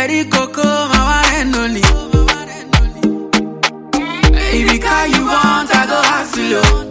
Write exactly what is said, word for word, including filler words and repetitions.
Cherry Coco, my one and only. If you car you want, I go hustle you.